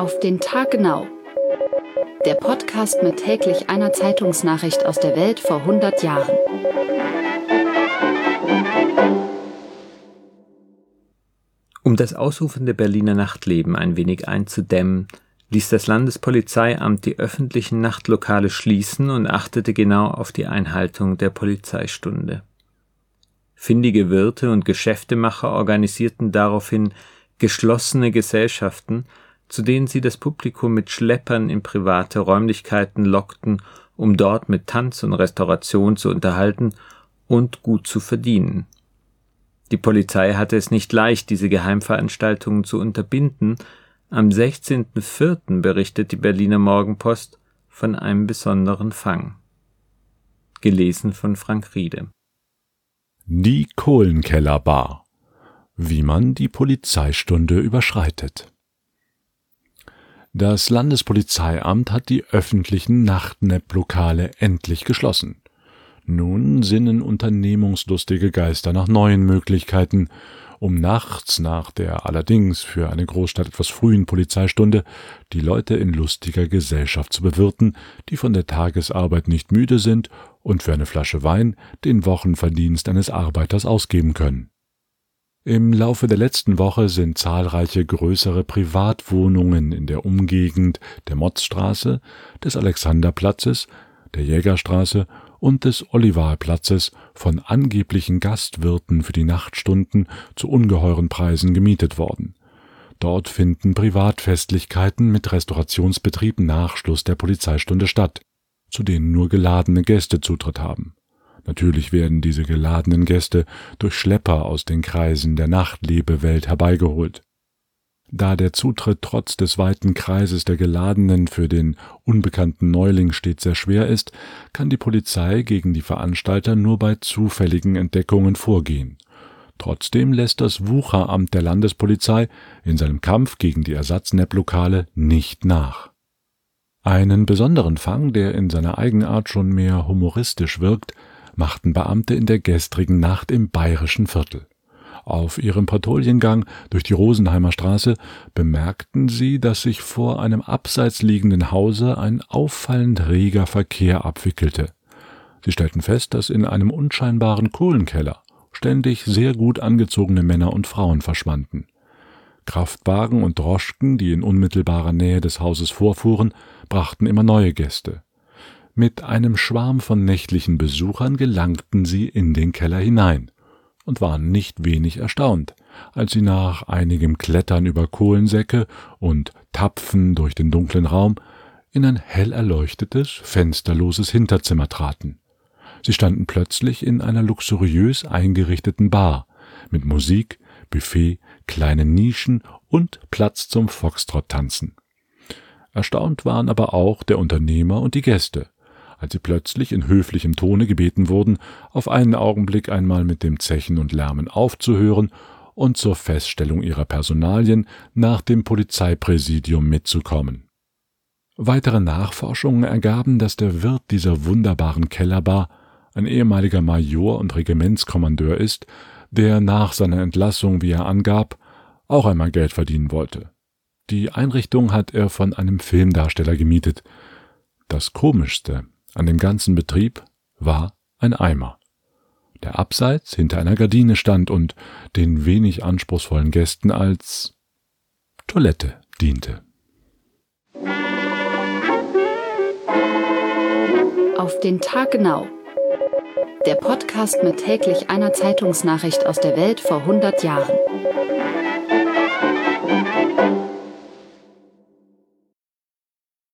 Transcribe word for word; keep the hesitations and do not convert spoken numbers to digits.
Auf den Tag genau. Der Podcast mit täglich einer Zeitungsnachricht aus der Welt vor hundert Jahren. Um das ausufernde Berliner Nachtleben ein wenig einzudämmen, ließ das Landespolizeiamt die öffentlichen Nachtlokale schließen und achtete genau auf die Einhaltung der Polizeistunde. Findige Wirte und Geschäftemacher organisierten daraufhin geschlossene Gesellschaften, zu denen sie das Publikum mit Schleppern in private Räumlichkeiten lockten, um dort mit Tanz und Restauration zu unterhalten und gut zu verdienen. Die Polizei hatte es nicht leicht, diese Geheimveranstaltungen zu unterbinden. Am sechzehnten vierten berichtet die Berliner Morgenpost von einem besonderen Fang. Gelesen von Frank Riede. Die Kohlenkellerbar. Wie man die Polizeistunde überschreitet. Das Landespolizeiamt hat die öffentlichen Nachtnapplokale endlich geschlossen. Nun sinnen unternehmungslustige Geister nach neuen Möglichkeiten, um nachts nach der allerdings für eine Großstadt etwas frühen Polizeistunde die Leute in lustiger Gesellschaft zu bewirten, die von der Tagesarbeit nicht müde sind und für eine Flasche Wein den Wochenverdienst eines Arbeiters ausgeben können. Im Laufe der letzten Woche sind zahlreiche größere Privatwohnungen in der Umgegend der Motzstraße, des Alexanderplatzes, der Jägerstraße und des Olivarplatzes von angeblichen Gastwirten für die Nachtstunden zu ungeheuren Preisen gemietet worden. Dort finden Privatfestlichkeiten mit Restaurationsbetrieb nach Schluss der Polizeistunde statt, zu denen nur geladene Gäste Zutritt haben. Natürlich werden diese geladenen Gäste durch Schlepper aus den Kreisen der Nachtlebewelt herbeigeholt. Da der Zutritt trotz des weiten Kreises der Geladenen für den unbekannten Neuling stets sehr schwer ist, kann die Polizei gegen die Veranstalter nur bei zufälligen Entdeckungen vorgehen. Trotzdem lässt das Wucheramt der Landespolizei in seinem Kampf gegen die Ersatznapplokale nicht nach. Einen besonderen Fang, der in seiner Eigenart schon mehr humoristisch wirkt, machten Beamte in der gestrigen Nacht im Bayerischen Viertel. Auf ihrem Patrouillengang durch die Rosenheimer Straße bemerkten sie, dass sich vor einem abseits liegenden Hause ein auffallend reger Verkehr abwickelte. Sie stellten fest, dass in einem unscheinbaren Kohlenkeller ständig sehr gut angezogene Männer und Frauen verschwanden. Kraftwagen und Droschken, die in unmittelbarer Nähe des Hauses vorfuhren, brachten immer neue Gäste. Mit einem Schwarm von nächtlichen Besuchern gelangten sie in den Keller hinein und waren nicht wenig erstaunt, als sie nach einigem Klettern über Kohlensäcke und Tapfen durch den dunklen Raum in ein hell erleuchtetes, fensterloses Hinterzimmer traten. Sie standen plötzlich in einer luxuriös eingerichteten Bar mit Musik, Buffet, kleinen Nischen und Platz zum Foxtrott-Tanzen. Erstaunt waren aber auch der Unternehmer und die Gäste, als sie plötzlich in höflichem Tone gebeten wurden, auf einen Augenblick einmal mit dem Zechen und Lärmen aufzuhören und zur Feststellung ihrer Personalien nach dem Polizeipräsidium mitzukommen. Weitere Nachforschungen ergaben, dass der Wirt dieser wunderbaren Kellerbar ein ehemaliger Major und Regimentskommandeur ist, der nach seiner Entlassung, wie er angab, auch einmal Geld verdienen wollte. Die Einrichtung hat er von einem Filmdarsteller gemietet. Das Komischste an dem ganzen Betrieb war ein Eimer, der abseits hinter einer Gardine stand und den wenig anspruchsvollen Gästen als Toilette diente. Auf den Tag genau. Der Podcast mit täglich einer Zeitungsnachricht aus der Welt vor hundert Jahren.